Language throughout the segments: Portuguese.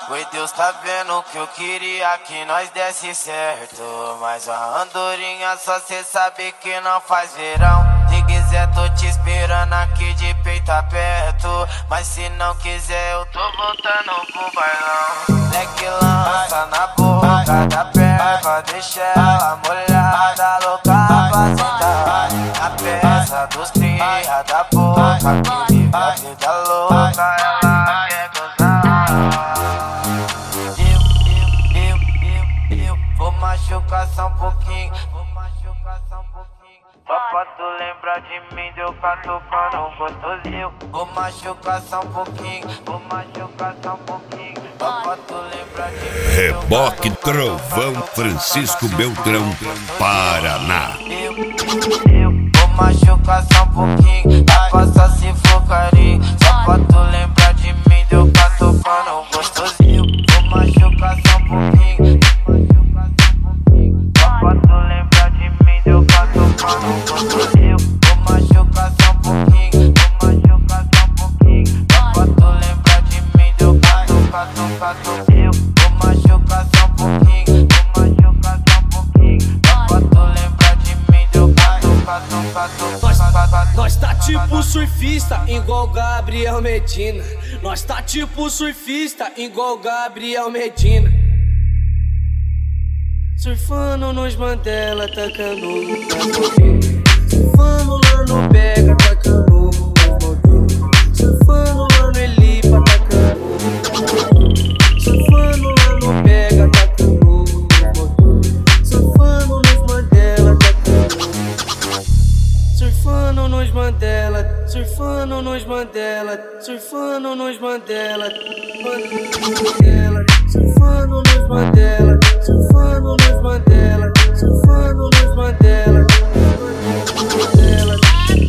Foi Deus tá vendo que eu queria que nós desse certo. Mas a andorinha só cê sabe que não faz verão. Se quiser tô te esperando aqui de peito aberto. Mas se não quiser eu tô voltando pro bailão. Leque lança na boca da perna, deixa ela molhada, louca pra sentar. A peça dos tria da boca, que vive a vida louca, ela quer gozar. Eu vou machucar só um pouquinho, só pra tu lembrar de mim, deu catucando gostosinho. Vou machucar só um pouquinho, vou machucar só um pouquinho, só pra tu lembrar de mim. Reboque Trovão Francisco Beltrão, Paraná. Eu vou machucar só um pouquinho, passa se for carinho, só pra tu lembrar de mim, deu catucando gostosinho. Vou machucar só um pouquinho, só pra tu lembrar de mim, deu catucando gostosinho. Vou machucar só um pouquinho, vou machucar só um pouquinho, só pra tu lembrar de mim, deu catucando. Vou machucar só um pouquinho, vou machucar só um pouquinho, só pra tu lembrar de mim, deu catucando. Nós tá tipo surfista, igual Gabriel Medina. Nós tá tipo surfista, igual Gabriel Medina. Surfando nos Mandela, tacando nas motinhas. Surfando lá no Pega, tacando nas motinhas. Surfando lá no Elipa, tacando. Surfando lá no Pega, tacando nas motinhas. Surfando nos Mandela, tacando. Surfando nos Mandela, surfando nos Mandela, surfando nos Mandela, Mandela, surfando nos Mandela, surfando nos Mandela, surfando nos Mandela, Mandela.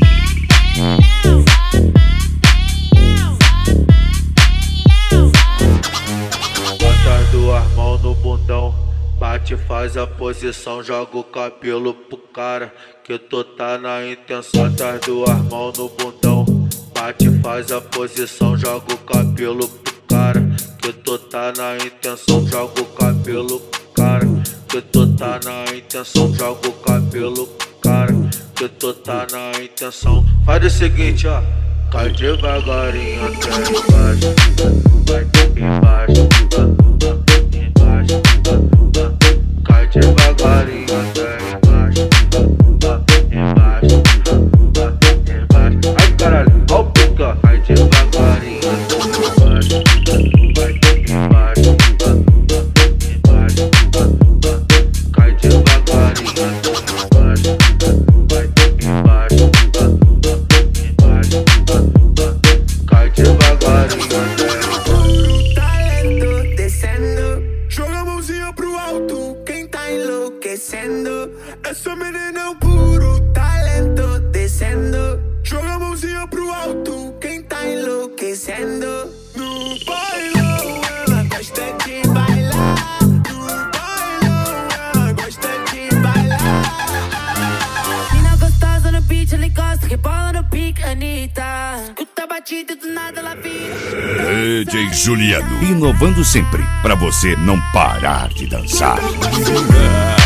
Bota as duas mãos no bundão, bate, faz a posição, joga o cabelo pro cara, que tu tá na intenção. Bota as duas mãos no bundão, bate, faz a posição, joga o cabelo pro cara, que tu tá na intenção. Joga o cabelo pro cara, que tu tá na intenção. Joga o cabelo pro cara, que tu tá na intenção. Faz o seguinte, ó, cai devagarinho até embaixo, vai embaixo, embaixo, cai devagarinho até embaixo, embaixo, embaixo. Ai caralho, ó o pica, cai devagarinho até embaixo, vai embaixo, embaixo, cai devagarinho até embaixo, vai embaixo, embaixo, cai devagarinho até Puro talento descendo, joga a mãozinha pro alto, quem tá enlouquecendo. Essa menina é um puro talento descendo, joga a mãozinha pro alto, quem tá enlouquecendo. No bailão ela gosta de bailar, no bailão ela gosta de bailar. Mina gostosa no beat, ele gosta, rebola no pique, Anitta. Escuta a batida do nada ela vira. DJ Juliano, inovando sempre, pra você não parar de dançar.